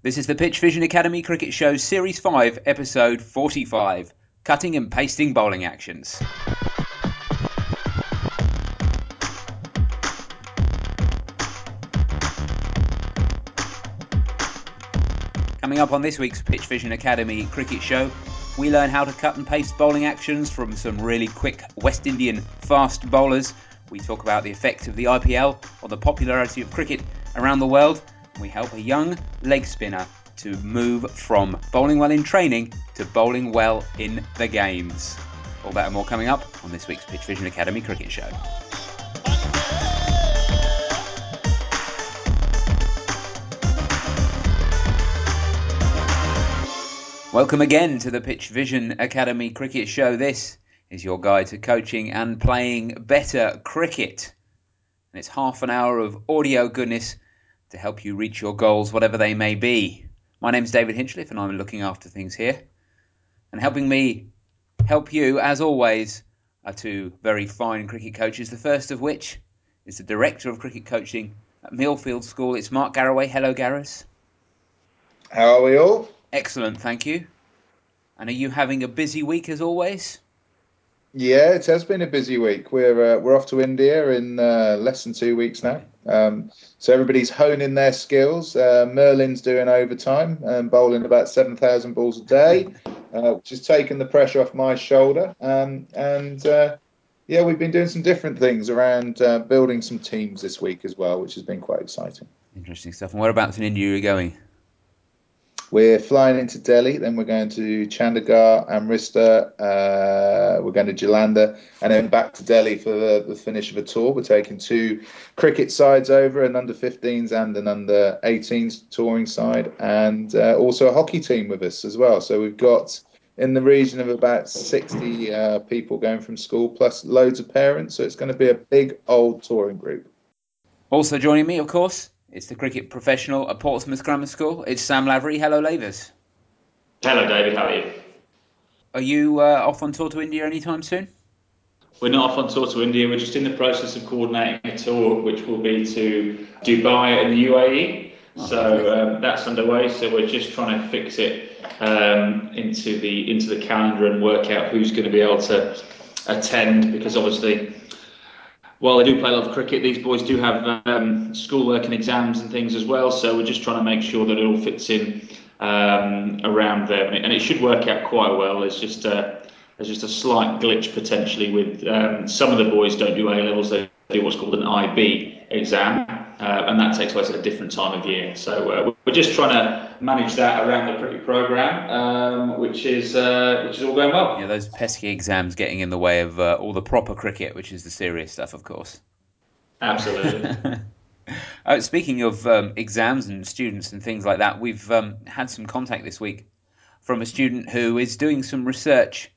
This is the Pitch Vision Academy Cricket Show Series 5, Episode 45, Cutting and Pasting Bowling Actions. Coming up on this week's Pitch Vision Academy Cricket Show, we learn how to cut and paste bowling actions from some really quick West Indian fast bowlers. We talk about the effect of the IPL on the popularity of cricket around the world. We help a young leg spinner to move from bowling well in training to bowling well in the games. All that and more coming up on this week's Pitch Vision Academy Cricket Show. Welcome again to the Pitch Vision Academy Cricket Show. This is your guide to coaching and playing better cricket. And it's half an hour of audio goodness to help you reach your goals, whatever they may be. My name's David Hinchliffe and I'm looking after things here. And helping me help you, as always, are two very fine cricket coaches, the first of which is the Director of Cricket Coaching at Millfield School. It's Mark Garraway. Hello, Garrus. How are we all? Excellent, thank you. And are you having a busy week as always? Yeah, it has been a busy week. We're off to India in less than 2 weeks now. So everybody's honing their skills. Merlin's doing overtime and bowling about 7,000 balls a day, which has taken the pressure off my shoulder. Yeah, we've been doing some different things around building some teams this week as well, which has been quite exciting. Interesting stuff. And whereabouts in India are you going? We're flying into Delhi, then we're going to Chandigarh, Amritsar, we're going to Jalandhar, and then back to Delhi for the finish of a tour. We're taking two cricket sides over, an under-15s and an under-18s touring side, and also a hockey team with us as well. So we've got in the region of about 60 people going from school, plus loads of parents. So it's going to be a big old touring group. Also joining me, of course, it's the cricket professional at Portsmouth Grammar School. It's Sam Lavery. Hello, Lavers. Hello, David. How are you? Are you off on tour to India anytime soon? We're not off on tour to India. We're just in the process of coordinating a tour, which will be to Dubai and the UAE. So that's underway. So we're just trying to fix it into the calendar and work out who's going to be able to attend. Because obviously, while they do play a lot of cricket, these boys do have schoolwork and exams and things as well. So we're just trying to make sure that it all fits in around them, and it should work out quite well. There's just a slight glitch potentially with some of the boys don't do A levels; they do what's called an IB exam, and that takes place at a different time of year. So we're just trying to manage that around the cricket program, which is all going well. Yeah, those pesky exams getting in the way of all the proper cricket, which is the serious stuff, of course. Absolutely. Speaking of exams and students and things like that, we've had some contact this week from a student who is doing some research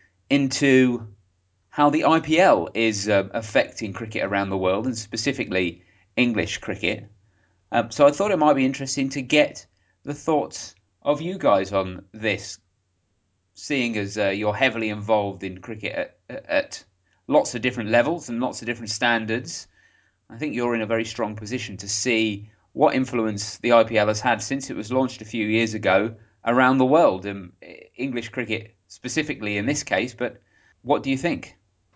into how the IPL is affecting cricket around the world, and specifically English cricket. So I thought it might be interesting to get the thoughts of you guys on this, seeing as you're heavily involved in cricket at lots of different levels and lots of different standards. I think you're in a very strong position to see what influence the IPL has had since it was launched a few years ago around the world, English cricket specifically in this case. But what do you think?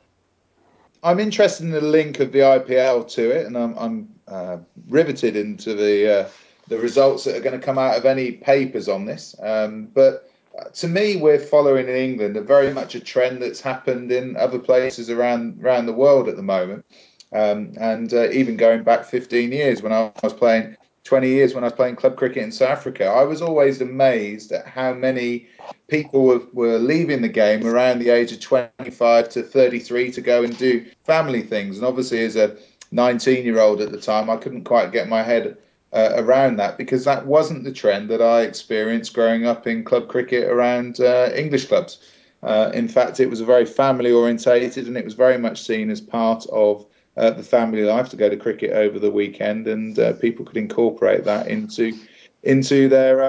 I'm interested in the link of the IPL to it, and I'm riveted into the results that are going to come out of any papers on this. But to me, we're following in England very much a trend that's happened in other places around the world at the moment. And even going back 15 years when I was playing, 20 years when I was playing club cricket in South Africa, I was always amazed at how many people were leaving the game around the age of 25 to 33 to go and do family things. And obviously, as a 19-year-old at the time, I couldn't quite get my head around that, because that wasn't the trend that I experienced growing up in club cricket around English clubs. In fact, it was a very family orientated, and it was very much seen as part of the family life to go to cricket over the weekend, and people could incorporate that into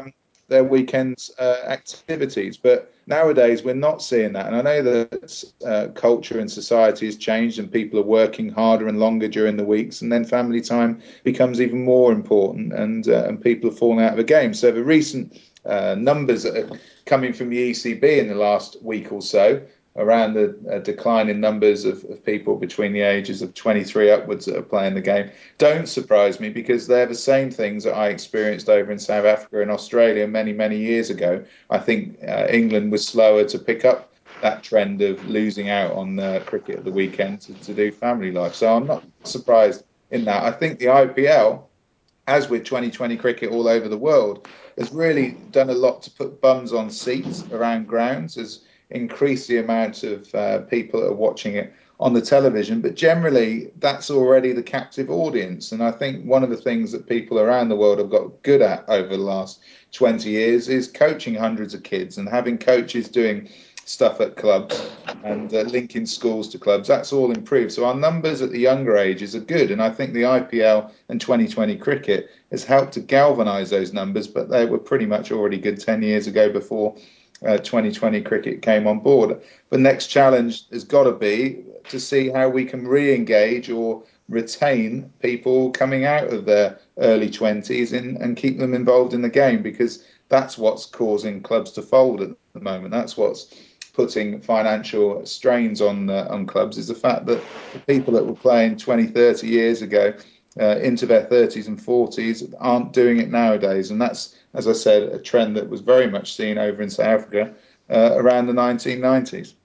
their weekend activities. But nowadays we're not seeing that, and I know that culture and society has changed, and people are working harder and longer during the weeks, and then family time becomes even more important, and people are falling out of the game. So the recent numbers that are coming from the ECB in the last week or so around the decline in numbers of people between the ages of 23 upwards that are playing the game don't surprise me, because they're the same things that I experienced over in South Africa and Australia many, many years ago. I think England was slower to pick up that trend of losing out on cricket at the weekend to do family life. So I'm not surprised in that. I think the IPL, as with 2020 cricket all over the world, has really done a lot to put bums on seats around grounds, has increased the amount of people that are watching it on the television. But generally, that's already the captive audience. And I think one of the things that people around the world have got good at over the last 20 years is coaching hundreds of kids and having coaches doing stuff at clubs and linking schools to clubs. That's all improved. So our numbers at the younger ages are good. And I think the IPL and 2020 cricket has helped to galvanise those numbers, but they were pretty much already good 10 years ago before 2020 cricket came on board. The next challenge has got to be to see how we can re-engage or retain people coming out of their early 20s and keep them involved in the game, because that's what's causing clubs to fold at the moment. That's what's putting financial strains on clubs, is the fact that the people that were playing 20, 30 years ago into their 30s and 40s aren't doing it nowadays. And that's, as I said, a trend that was very much seen over in South Africa around the 1990s.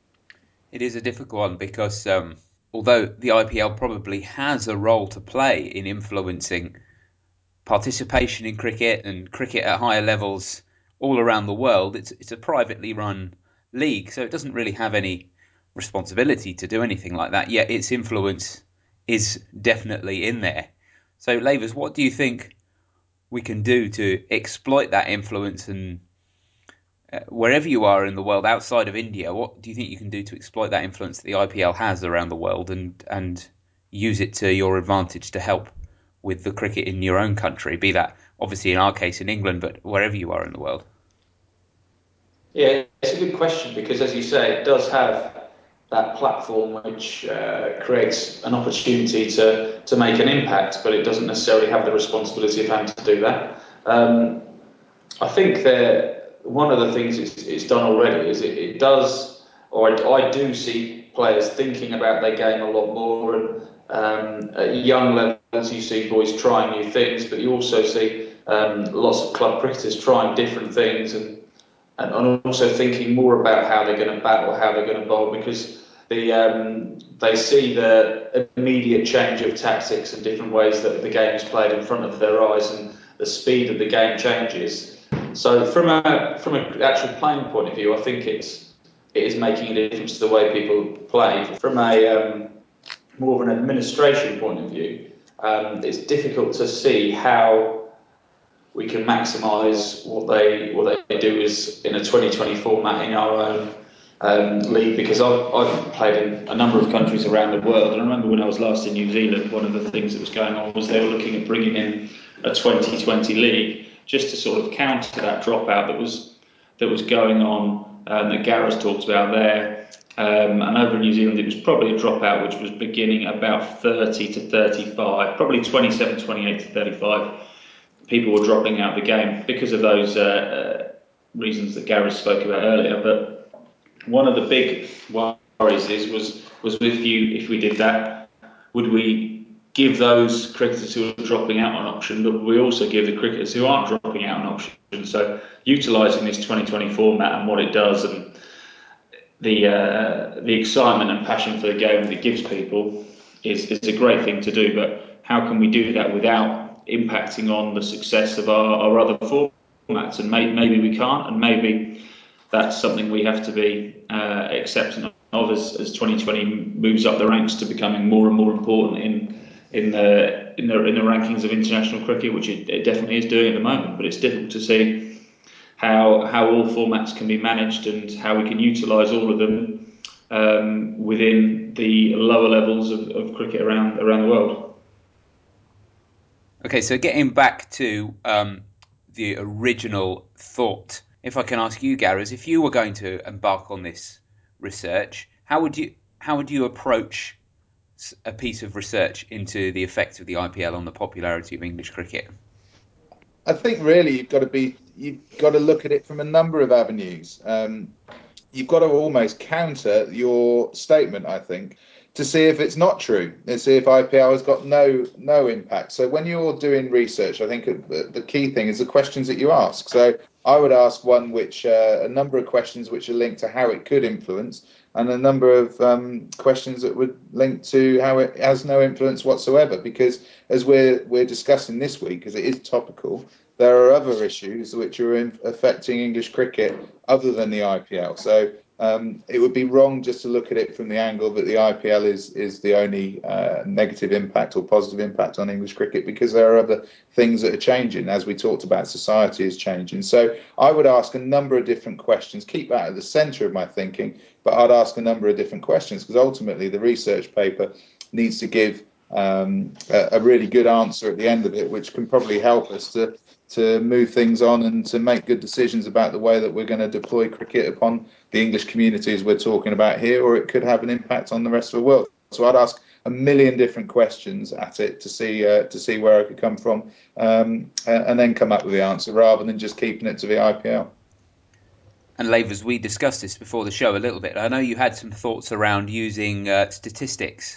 It is a difficult one because although the IPL probably has a role to play in influencing participation in cricket and cricket at higher levels all around the world, it's a privately run league, so it doesn't really have any responsibility to do anything like that. Yet its influence is definitely in there. So, Lavers, what do you think we can do to exploit that influence? And wherever you are in the world outside of India, what do you think you can do to exploit that influence that the IPL has around the world and use it to your advantage to help with the cricket in your own country, be that obviously in our case in England, but wherever you are in the world? Yeah, it's a good question because, as you say, it does have that platform which creates an opportunity to make an impact, but it doesn't necessarily have the responsibility of having to do that. I think that one of the things it's done already is it does, or I do see players thinking about their game a lot more. And at young levels, you see boys trying new things, but you also see lots of club cricketers trying different things and also thinking more about how they're going to bat or how they're going to bowl, because they see the immediate change of tactics and different ways that the game is played in front of their eyes, and the speed of the game changes. So from an actual playing point of view, I think it is making a difference to the way people play. From a more of an administration point of view, it's difficult to see how we can maximise what they do is in a 2020 format in our own league, because I've played in a number of countries around the world, and I remember when I was last in New Zealand, one of the things that was going on was they were looking at bringing in a 2020 league just to sort of counter that dropout that was going on, that Gareth talked about there. And over in New Zealand, it was probably a dropout which was beginning about 30 to 35, probably 27, 28 to 35. People were dropping out of the game because of those reasons that Gareth spoke about earlier. But one of the big worries was with you, if we did that, would we give those cricketers who are dropping out an option, but would we also give the cricketers who aren't dropping out an option? So utilising this 2020 format and what it does, and the excitement and passion for the game that it gives people is a great thing to do. But how can we do that without impacting on the success of our other formats? And maybe we can't, and maybe that's something we have to be accepting of as 2020 moves up the ranks to becoming more and more important in the rankings of international cricket, which it definitely is doing at the moment. But it's difficult to see how all formats can be managed and how we can utilise all of them within the lower levels of cricket around the world. Okay, so getting back to the original thought. If I can ask you, Gareth, if you were going to embark on this research, how would you approach a piece of research into the effect of the IPL on the popularity of English cricket? I think really you've got to look at it from a number of avenues. You've got to almost counter your statement, I think, to see if it's not true and see if IPL has got no impact. So when you're doing research, I think the key thing is the questions that you ask. So I would ask a number of questions which are linked to how it could influence, and a number of questions that would link to how it has no influence whatsoever. Because as we're discussing this week, because it is topical, there are other issues which are affecting English cricket other than the IPL. So it would be wrong just to look at it from the angle that the IPL is the only negative impact or positive impact on English cricket, because there are other things that are changing. As we talked about, society is changing. So I would ask a number of different questions, keep that at the centre of my thinking, but I'd ask a number of different questions, because ultimately the research paper needs to give a really good answer at the end of it, which can probably help us to move things on and to make good decisions about the way that we're going to deploy cricket upon the English communities we're talking about here, or it could have an impact on the rest of the world. So I'd ask a million different questions at it to see where I could come from, and then come up with the answer rather than just keeping it to the IPL. And Lavers, we discussed this before the show a little bit. I know you had some thoughts around using statistics.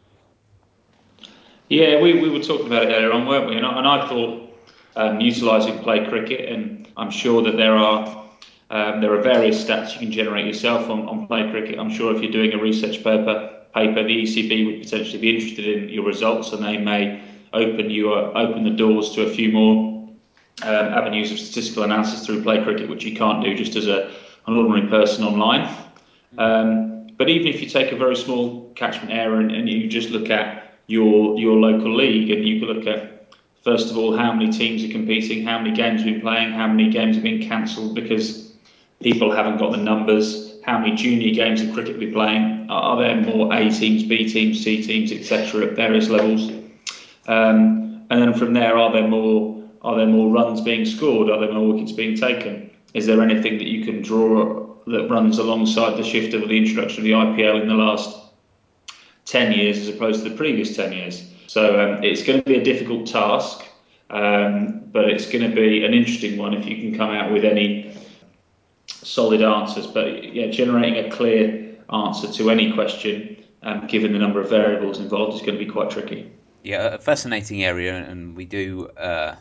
Yeah, we were talking about it earlier on, weren't we? And I thought utilising play cricket, and I'm sure that there are various stats you can generate yourself on play cricket. I'm sure if you're doing a research paper, the ECB would potentially be interested in your results, and they may open the doors to a few more avenues of statistical analysis through play cricket, which you can't do just as an ordinary person online. But even if you take a very small catchment area and you just look at your local league, and you can look at, first of all, how many teams are competing, how many games have been playing, how many games have been cancelled because people haven't got the numbers, how many junior games of cricket we're playing, are there more A teams, B teams, C teams, etc. at various levels, and then from there, are there more runs being scored, are there more wickets being taken, is there anything that you can draw that runs alongside the shift of the introduction of the IPL in the last 10 years as opposed to the previous 10 years. So it's going to be a difficult task, but it's going to be an interesting one if you can come out with any solid answers. But yeah, generating a clear answer to any question, given the number of variables involved, is going to be quite tricky. Yeah, a fascinating area, and we do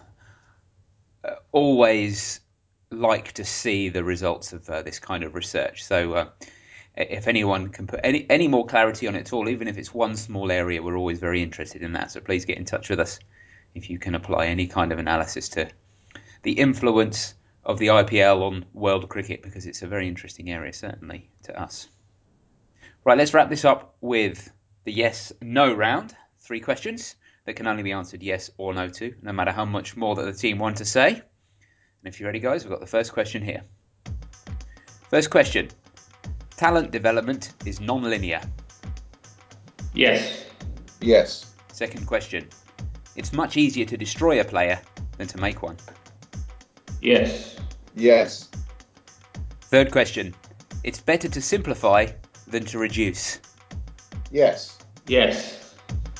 always like to see the results of this kind of research. So if anyone can put any more clarity on it at all, even if it's one small area, we're always very interested in that. So please get in touch with us if you can apply any kind of analysis to the influence of the IPL on world cricket, because it's a very interesting area, certainly, to us. Right, let's wrap this up with the yes-no round. 3 questions that can only be answered yes or no to, no matter how much more that the team want to say. And if you're ready, guys, we've got the first question here. First question. Talent development is non-linear. Yes. Yes. Second question. It's much easier to destroy a player than to make one. Yes. Yes. Third question. It's better to simplify than to reduce. Yes. Yes.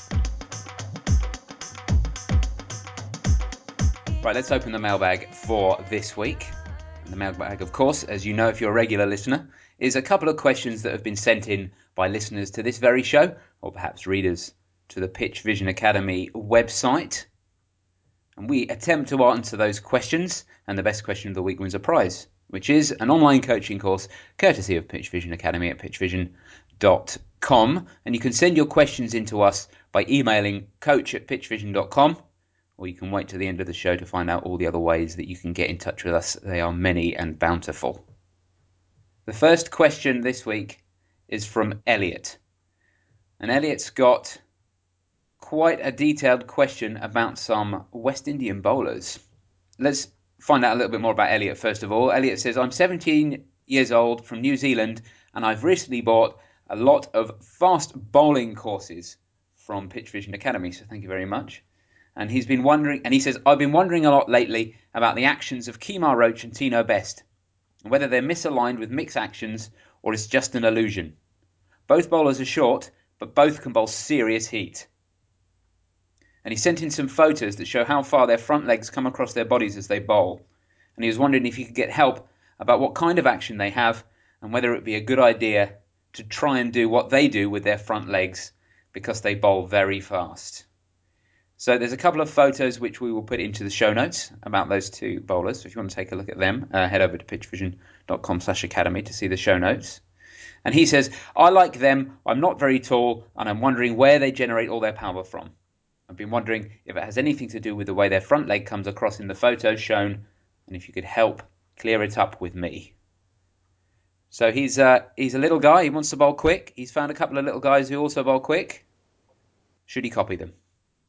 Right, let's open the mailbag for this week. And the mailbag, of course, as you know if you're a regular listener, is a couple of questions that have been sent in by listeners to this very show, or perhaps readers to the Pitch Vision Academy website. And we attempt to answer those questions, and the best question of the week wins a prize, which is an online coaching course courtesy of Pitch Vision Academy at pitchvision.com. And you can send your questions in to us by emailing coach@pitchvision.com, or you can wait to the end of the show to find out all the other ways that you can get in touch with us. They are many and bountiful. The first question this week is from Elliot. And Elliot's got quite a detailed question about some West Indian bowlers. Let's find out a little bit more about Elliot first of all. Elliot says, I'm 17 years old from New Zealand, and I've recently bought a lot of fast bowling courses from Pitch Vision Academy, so thank you very much. And he's been wondering, and he says, I've been wondering a lot lately about the actions of Kemar Roach and Tino Best, and whether they're misaligned with mixed actions or it's just an illusion. Both bowlers are short, but both can bowl serious heat. And he sent in some photos that show how far their front legs come across their bodies as they bowl. And he was wondering if he could get help about what kind of action they have and whether it would be a good idea to try and do what they do with their front legs because they bowl very fast. So there's a couple of photos which we will put into the show notes about those two bowlers. So if you want to take a look at them, head over to pitchvision.com/academy to see the show notes. And he says, I like them, I'm not very tall, and I'm wondering where they generate all their power from. I've been wondering if it has anything to do with the way their front leg comes across in the photos shown, and if you could help clear it up with me. So he's a little guy, he wants to bowl quick. He's found a couple of little guys who also bowl quick. Should he copy them?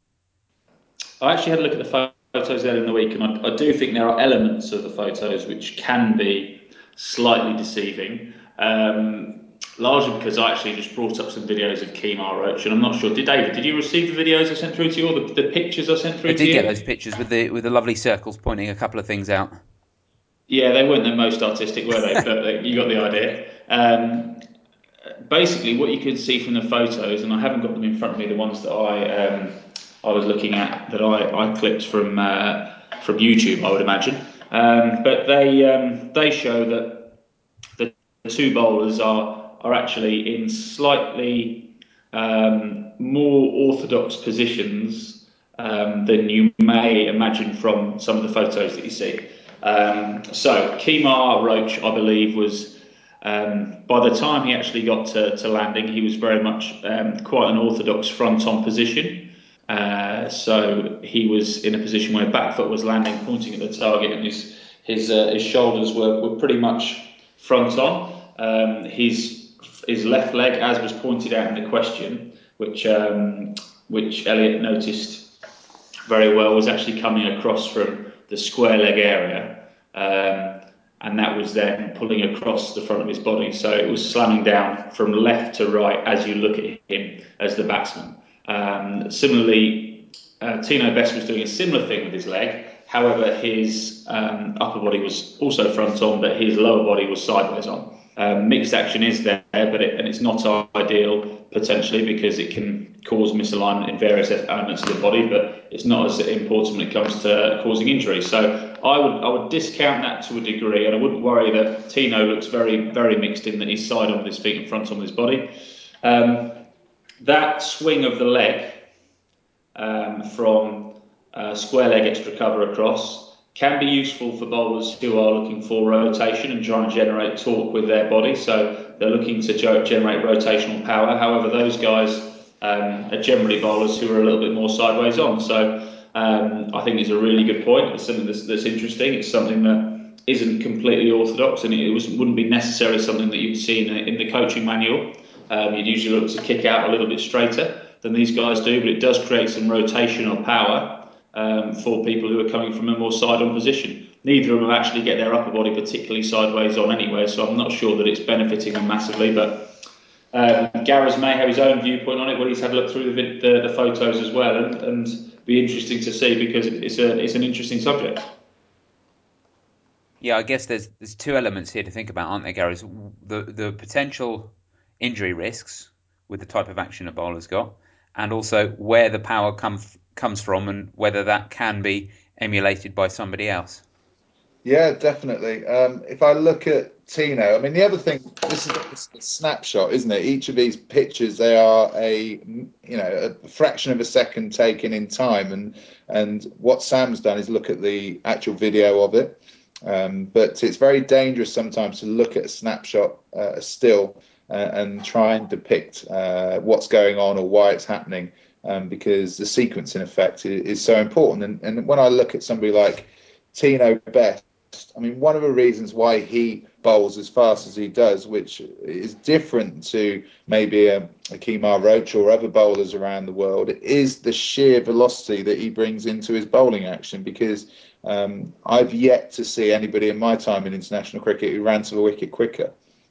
I actually had a look at the photos earlier in the week, and I do think there are elements of the photos which can be slightly deceiving. Largely because I actually just brought up some videos of Kemar Roach, and I'm not sure. Did you receive the videos I sent through to you, or the pictures I sent through to you? I did get those pictures with the lovely circles pointing a couple of things out. Yeah, they weren't the most artistic, were they? But you got the idea. Basically, what you can see from the photos, and I haven't got them in front of me, the ones that I was looking at that I clipped from YouTube, I would imagine. But they show that the two bowlers are actually in slightly more orthodox positions than you may imagine from some of the photos that you see. So Kemar Roach, I believe, was by the time he actually got to landing, he was very much quite an orthodox front-on position. So he was in a position where back foot was landing, pointing at the target, and his shoulders were pretty much front on. His left leg, as was pointed out in the question, which Elliot noticed very well, was actually coming across from the square leg area, and that was then pulling across the front of his body. So it was slamming down from left to right as you look at him as the batsman. Similarly, Tino Best was doing a similar thing with his leg. However, his upper body was also front on, but his lower body was sideways on. Mixed action is there, but it's not ideal potentially because it can cause misalignment in various elements of the body, but it's not as important when it comes to causing injury. So I would discount that to a degree, and I wouldn't worry that Tino looks very, very mixed in that he's side on with his feet and front on with his body. That swing of the leg from square leg extra cover across can be useful for bowlers who are looking for rotation and trying to generate torque with their body. So they're looking to generate rotational power. However, those guys are generally bowlers who are a little bit more sideways on. So I think it's a really good point. It's something that's interesting. It's something that isn't completely orthodox, and wouldn't be necessarily something that you'd see in the coaching manual. You'd usually look to kick out a little bit straighter than these guys do, but it does create some rotational power for people who are coming from a more side-on position. Neither of them actually get their upper body particularly sideways on anyway, so I'm not sure that it's benefiting them massively. But Gareth may have his own viewpoint on it when he's had a look through the photos as well, and be interesting to see because it's an interesting subject. Yeah, I guess there's two elements here to think about, aren't there, Gareth? The potential injury risks with the type of action a bowler's got, and also where the power comes from and whether that can be emulated by somebody else. Yeah, definitely. If I look at Tino, I mean, the other thing, this is a snapshot, isn't it? Each of these pictures, they are a fraction of a second taken in time, and what Sam's done is look at the actual video of it. But it's very dangerous sometimes to look at a snapshot still and try and depict what's going on or why it's happening, because the sequence, in effect, is so important. And when I look at somebody like Tino Best, I mean, one of the reasons why he bowls as fast as he does, which is different to maybe a Kemar Roach or other bowlers around the world, is the sheer velocity that he brings into his bowling action. Because I've yet to see anybody in my time in international cricket who ran to the wicket quicker.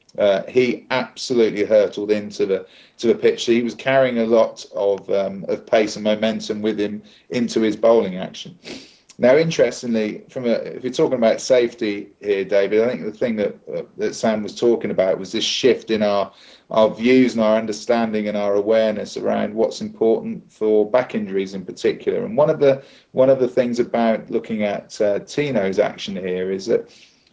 he absolutely hurtled into the pitch. So he was carrying a lot of pace and momentum with him into his bowling action. Now, interestingly, if you're talking about safety here, David, I think the thing that Sam was talking about was this shift in our views and our understanding and our awareness around what's important for back injuries in particular. And one of the things about looking at Tino's action here is that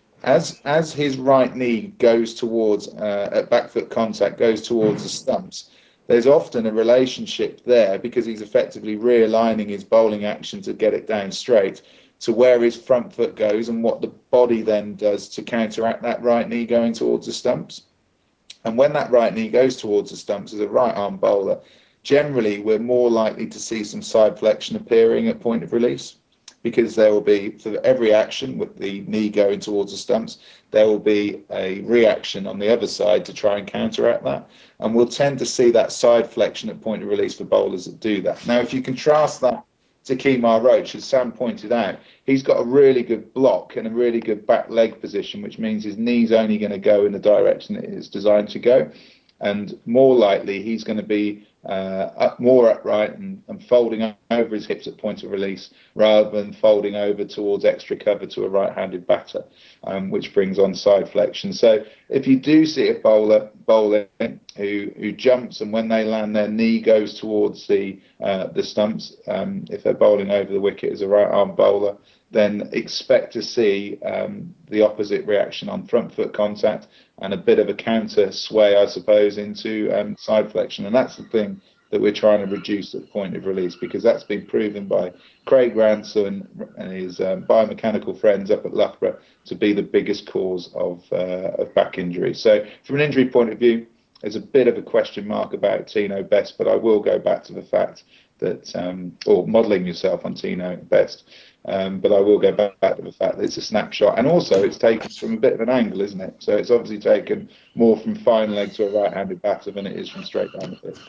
as his right knee goes towards at back foot contact goes towards the stumps, there's often a relationship there because he's effectively realigning his bowling action to get it down straight to where his front foot goes and what the body then does to counteract that right knee going towards the stumps. And when that right knee goes towards the stumps as a right arm bowler, generally we're more likely to see some side flexion appearing at point of release, because there will be, for every action with the knee going towards the stumps, there will be a reaction on the other side to try and counteract that. And we'll tend to see that side flexion at point of release for bowlers that do that. Now, if you contrast that to Kemar Roach, as Sam pointed out, he's got a really good block and a really good back leg position, which means his knee's only going to go in the direction it is designed to go. And more likely, he's going to be more upright and folding over his hips at point of release rather than folding over towards extra cover to a right-handed batter, which brings on side flexion. So if you do see a bowler bowling who jumps and when they land their knee goes towards the stumps, if they're bowling over the wicket as a right-arm bowler, then expect to see the opposite reaction on front foot contact and a bit of a counter sway, I suppose, into side flexion. And that's the thing that we're trying to reduce at point of release, because that's been proven by Craig Ransom and his biomechanical friends up at Loughborough to be the biggest cause of back injury. So from an injury point of view, there's a bit of a question mark about Tino Best, but I will go back to the fact that, or modelling yourself on Tino Best, but I will go back to the fact that it's a snapshot, and also it's taken from a bit of an angle, isn't it? So it's obviously taken more from fine leg to a right-handed batter than it is from straight down the pitch.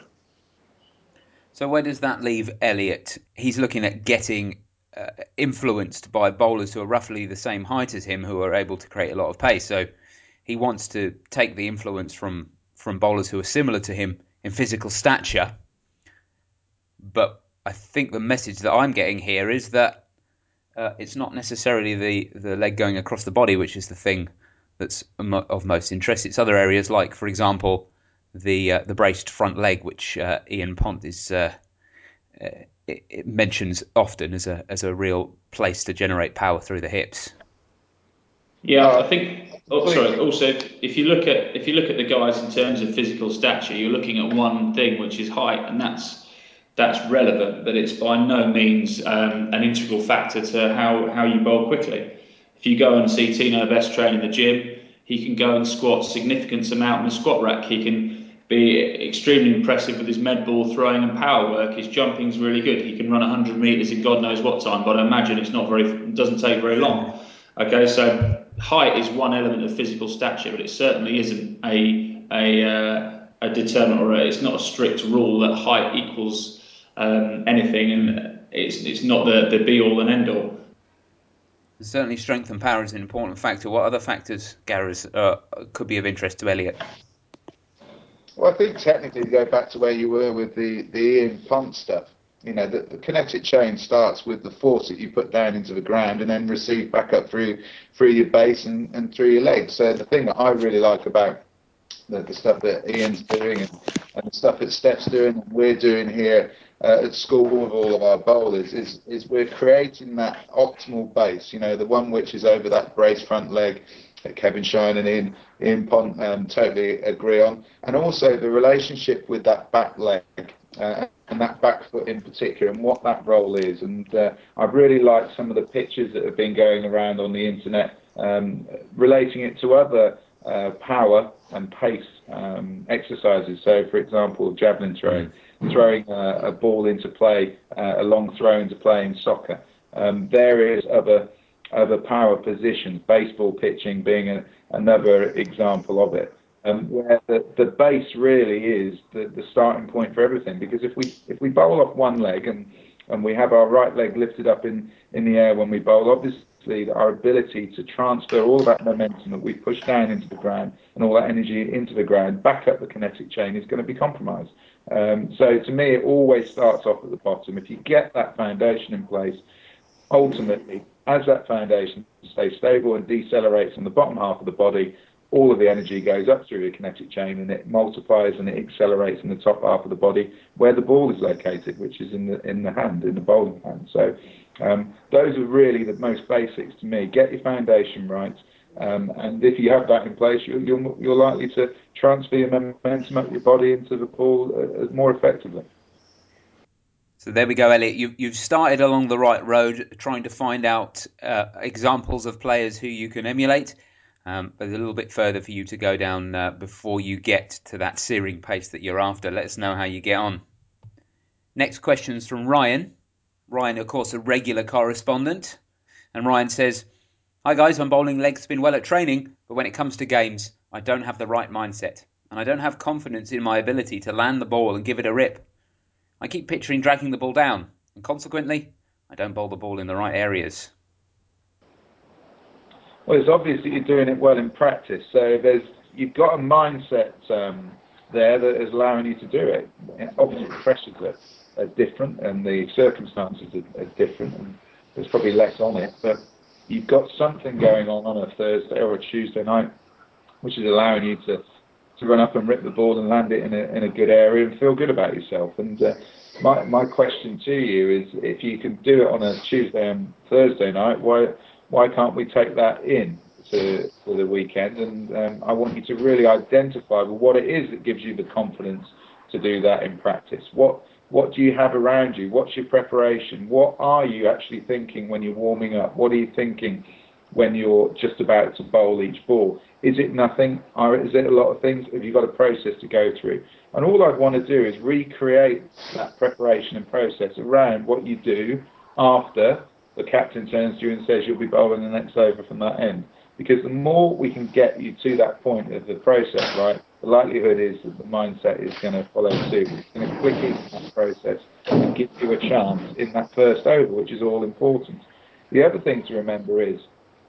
So where does that leave Elliott? He's looking at getting influenced by bowlers who are roughly the same height as him, who are able to create a lot of pace. So he wants to take the influence from bowlers who are similar to him in physical stature. But I think the message that I'm getting here is that it's not necessarily the leg going across the body, which is the thing that's of most interest. It's other areas, like, for example, the braced front leg, which Ian Pont is it mentions often as a real place to generate power through the hips. Yeah, I think. Sorry. Also, if you look at the guys in terms of physical stature, you're looking at one thing, which is height, and that's relevant, but it's by no means an integral factor to how you bowl quickly. If you go and see Tino Best train in the gym, he can go and squat significant amount in the squat rack. He can be extremely impressive with his med ball throwing and power work. His jumping's really good. He can run 100 metres in God knows what time, but I imagine it doesn't take very long. Okay, so height is one element of physical stature, but it certainly isn't a determinant, or it's not a strict rule that height equals anything, and it's not the be all and end all. Certainly, strength and power is an important factor. What other factors, Gareth, could be of interest to Elliott? Well, I think technically, to go back to where you were with the Ian Pont stuff, you know, the kinetic chain starts with the force that you put down into the ground and then receive back up through your base and through your legs. So the thing that I really like about the stuff that Ian's doing and the stuff that Steph's doing and we're doing here at school with all of our bowlers is we're creating that optimal base, you know, the one which is over that brace front leg that Kevin Shine and Ian Pont totally agree on, and also the relationship with that back leg and that back foot in particular, and what that role is. And I've really liked some of the pictures that have been going around on the internet relating it to other power and pace exercises. So, for example, javelin throwing a ball into play, a long throw into play in soccer. Various other power positions, baseball pitching being another example of it. Where the base really is the starting point for everything. Because if we bowl off one leg and we have our right leg lifted up in the air when we bowl, obviously that our ability to transfer all that momentum that we push down into the ground and all that energy into the ground back up the kinetic chain is going to be compromised. So to me, it always starts off at the bottom. If you get that foundation in place, ultimately, as that foundation stays stable and decelerates in the bottom half of the body, all of the energy goes up through the kinetic chain and it multiplies and it accelerates in the top half of the body where the ball is located, which is in the hand, in the bowling hand. So those are really the most basics to me. Get your foundation right, and if you have that in place, you're likely to transfer your momentum up your body into the ball more effectively. So there we go, Elliot. You've started along the right road, trying to find out examples of players who you can emulate. But a little bit further for you to go down before you get to that searing pace that you're after. Let us know how you get on. Next question is from Ryan. Ryan, of course, a regular correspondent. And Ryan says, "Hi guys, I'm bowling leg spin well at training, but when it comes to games, I don't have the right mindset. And I don't have confidence in my ability to land the ball and give it a rip. I keep picturing dragging the ball down, and consequently, I don't bowl the ball in the right areas." Well, it's obvious that you're doing it well in practice. So you've got a mindset there that is allowing you to do it. Obviously, the pressures are different and the circumstances are different, and there's probably less on it. But you've got something going on a Thursday or a Tuesday night, which is allowing you to run up and rip the ball and land it in a good area and feel good about yourself. And my question to you is, if you can do it on a Tuesday and Thursday night, why can't we take that in to the weekend? And I want you to really identify what it is that gives you the confidence to do that in practice. What do you have around you? What's your preparation? What are you actually thinking when you're warming up? What are you thinking when you're just about to bowl each ball? Is it nothing? Or is it a lot of things? Have you got a process to go through? And all I want to do is recreate that preparation and process around what you do after the captain turns to you and says you'll be bowling the next over from that end. Because the more we can get you to that point of the process, right, the likelihood is that the mindset is going to follow suit. It's going to click into that process and give you a chance in that first over, which is all important. The other thing to remember is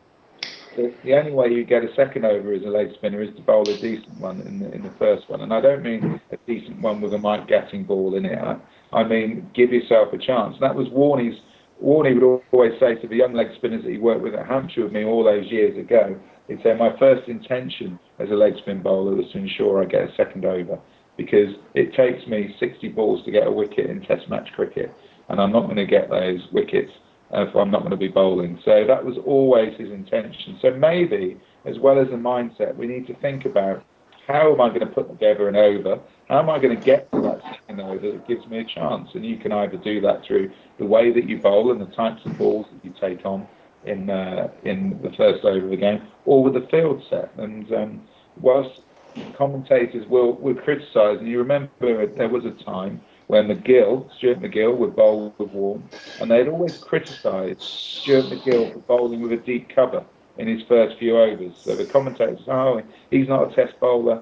that the only way you get a second over as a leg spinner is to bowl a decent one in the first one. And I don't mean a decent one with a Mike Gatting ball in it. I mean, give yourself a chance. And that was Warnie would always say to the young leg spinners that he worked with at Hampshire with me all those years ago, he'd say, my first intention as a leg spin bowler was to ensure I get a second over, because it takes me 60 balls to get a wicket in Test match cricket, and I'm not going to get those wickets if I'm not going to be bowling. So that was always his intention. So maybe, as well as the mindset, we need to think about, how am I going to put together an over? How am I going to get to that second over that gives me a chance? And you can either do that through the way that you bowl and the types of balls that you take on in the first over of the game, or with the field set. And whilst commentators will criticise, and you remember there was a time when Stuart MacGill would bowl with Warne, and they'd always criticise Stuart MacGill for bowling with a deep cover in his first few overs. So the commentators say, oh, he's not a test bowler.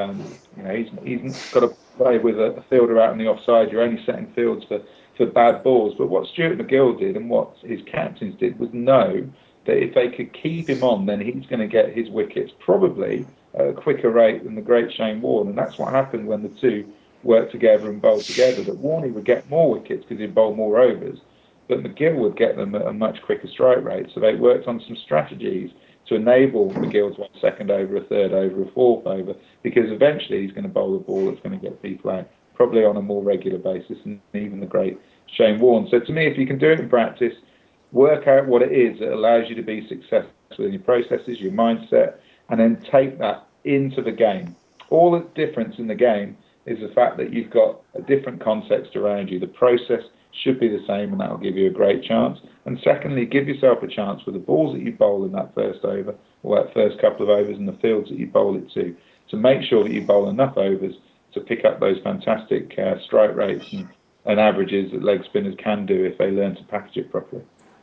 He's got to play with a fielder out on the offside. You're only setting fields for bad balls. But what Stuart MacGill did and what his captains did was know that if they could keep him on, then he's going to get his wickets probably at a quicker rate than the great Shane Warne. And that's what happened when the two worked together and bowled together, that Warne would get more wickets because he'd bowl more overs, but MacGill would get them at a much quicker strike rate. So they worked on some strategies to enable MacGill to have a second over, a third over, a fourth over, because eventually he's going to bowl a ball that's going to get people out, probably on a more regular basis, and even the great Shane Warne. So to me, if you can do it in practice, work out what it is that allows you to be successful in your processes, your mindset, and then take that into the game. All the difference in the game is the fact that you've got a different context around you. The process should be the same, and that will give you a great chance. And secondly, give yourself a chance with the balls that you bowl in that first over, or that first couple of overs, and the fields that you bowl it to make sure that you bowl enough overs to pick up those fantastic strike rates and averages that leg spinners can do if they learn to package it properly.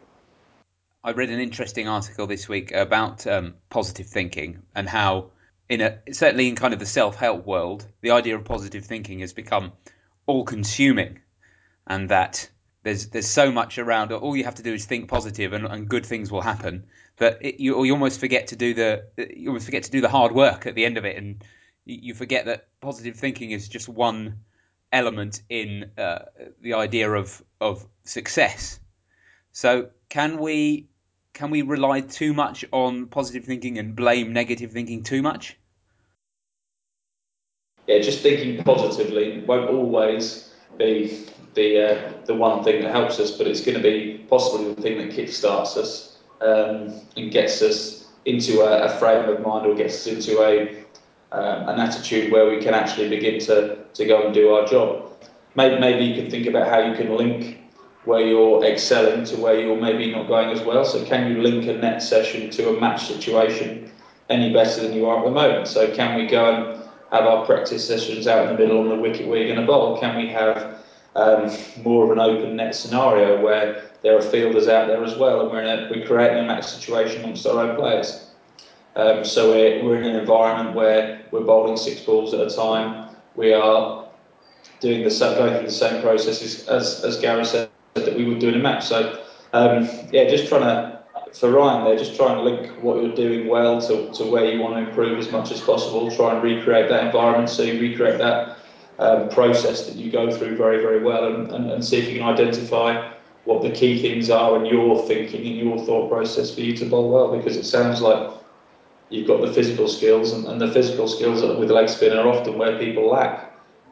I read an interesting article this week about positive thinking, and how, certainly in kind of the self-help world, the idea of positive thinking has become all-consuming, and that there's so much around. All you have to do is think positive, and good things will happen. But you almost forget to do the hard work at the end of it, and you forget that positive thinking is just one element in the idea of success. So can we rely too much on positive thinking and blame negative thinking too much? Yeah, just thinking positively won't always be the one thing that helps us, but it's going to be possibly the thing that kickstarts us and gets us into a frame of mind, or gets us into an attitude where we can actually begin to go and do our job. Maybe you can think about how you can link where you're excelling to where you're maybe not going as well. So can you link a net session to a match situation any better than you are at the moment? So can we go and have our practice sessions out in the middle on the wicket where you're going to bowl? Can we have more of an open net scenario where there are fielders out there as well, and we're creating a match situation amongst our own players? So we're in an environment where we're bowling 6 balls at a time. We are going through the same processes as Gareth said that we would do in a match. So just trying to, for Ryan there, just try and link what you're doing well to where you want to improve as much as possible. Try and recreate that environment, so you recreate that process that you go through very, very well, and see if you can identify what the key things are in your thinking, in your thought process for you to bowl well, because it sounds like you've got the physical skills, and the physical skills with the leg spin are often where people lack.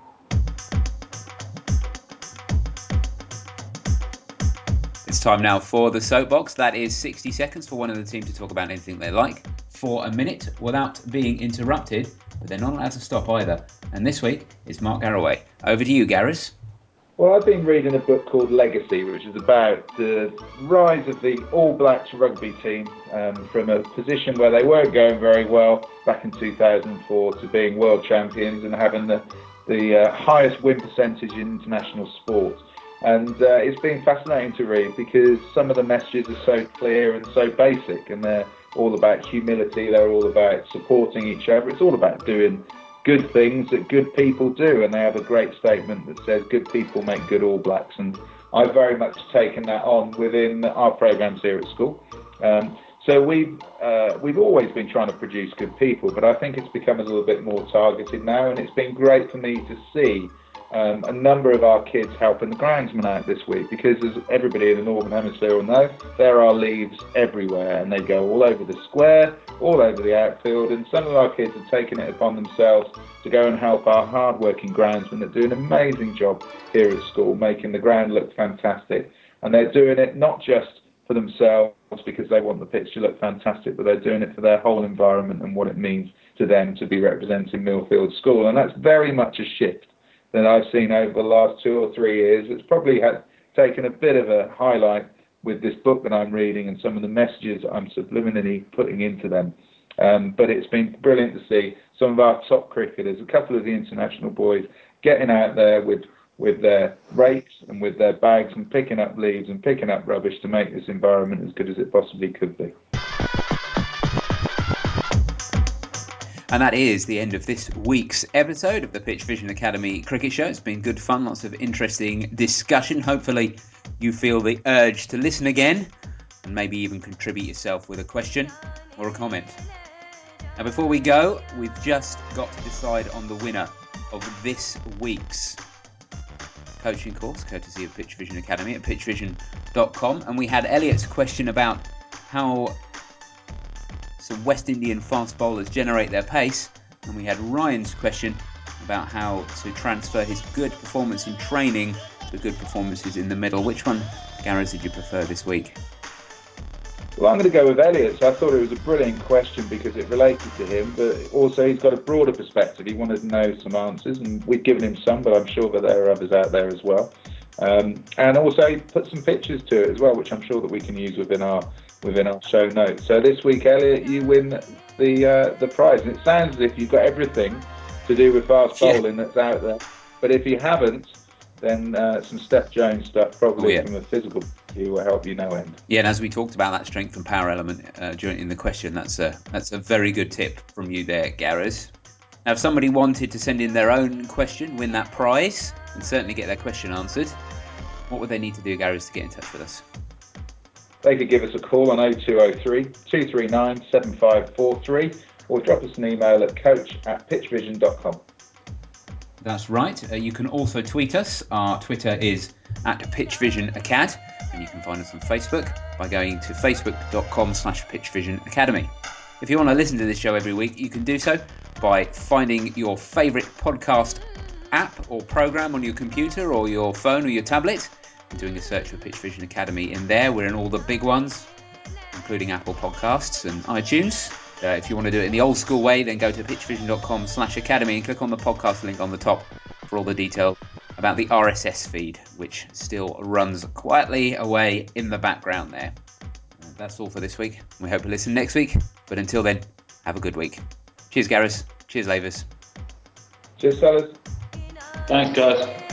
It's time now for the soapbox. That is 60 seconds for one of the team to talk about anything they like for a minute without being interrupted, but they're not allowed to stop either. And this week is Mark Garraway. Over to you, Gareth. Well, I've been reading a book called Legacy, which is about the rise of the All Blacks rugby team from a position where they weren't going very well back in 2004 to being world champions and having the highest win percentage in international sport. And it's been fascinating to read because some of the messages are so clear and so basic, and they're all about humility, they're all about supporting each other, it's all about doing good things that good people do, and they have a great statement that says good people make good All Blacks, and I've very much taken that on within our programmes here at school. So we've always been trying to produce good people, but I think it's become a little bit more targeted now, and it's been great for me to see a number of our kids helping the groundsman out this week, because as everybody in the Northern Hemisphere will know, there are leaves everywhere, and they go all over the square, all over the outfield, and some of our kids are taking it upon themselves to go and help our hard-working groundsmen that do an amazing job here at school, making the ground look fantastic. And they're doing it not just for themselves because they want the pitch to look fantastic, but they're doing it for their whole environment and what it means to them to be representing Millfield School. And that's very much a shift that I've seen over the last 2 or 3 years. It's probably taken a bit of a highlight with this book that I'm reading and some of the messages I'm subliminally putting into them. But it's been brilliant to see some of our top cricketers, a couple of the international boys, getting out there with their rakes and with their bags and picking up leaves and picking up rubbish to make this environment as good as it possibly could be. And that is the end of this week's episode of the Pitch Vision Academy Cricket Show. It's been good fun, lots of interesting discussion. Hopefully you feel the urge to listen again and maybe even contribute yourself with a question or a comment. Now, before we go, we've just got to decide on the winner of this week's coaching course, courtesy of Pitch Vision Academy at pitchvision.com. And we had Elliot's question about how some West Indian fast bowlers generate their pace, and we had Ryan's question about how to transfer his good performance in training to good performances in the middle. Which one, Gareth, did you prefer this week? Well, I'm going to go with Elliot's. I thought it was a brilliant question because it related to him, but also he's got a broader perspective. He wanted to know some answers, and we've given him some, but I'm sure that there are others out there as well. And also he put some pictures to it as well, which I'm sure that we can use within our show notes. So this week, Elliot, you win the prize. And it sounds as if you've got everything to do with fast bowling that's out there. But if you haven't, then some Steph Jones stuff, probably from a physical view, will help you no end. Yeah, and as we talked about that strength and power element in the question, that's a very good tip from you there, Gareth. Now, if somebody wanted to send in their own question, win that prize, and certainly get their question answered, what would they need to do, Gareth, to get in touch with us? They could give us a call on 0203 239 7543 or drop us an email at coach@pitchvision.com. That's right. You can also tweet us. Our Twitter is @PitchVisionAcad, and you can find us on Facebook by going to facebook.com/PitchVisionAcademy. If you want to listen to this show every week, you can do so by finding your favourite podcast app or program on your computer or your phone or your tablet and doing a search for Pitch Vision Academy in there. We're in all the big ones, including Apple Podcasts and iTunes. If you want to do it in the old school way, then go to pitchvision.com/academy and click on the podcast link on the top for all the detail about the RSS feed, which still runs quietly away in the background there. That's all for this week. We hope you listen next week. But until then, have a good week. Cheers, Gareth. Cheers, Lavers. Cheers, fellas. Thanks, guys.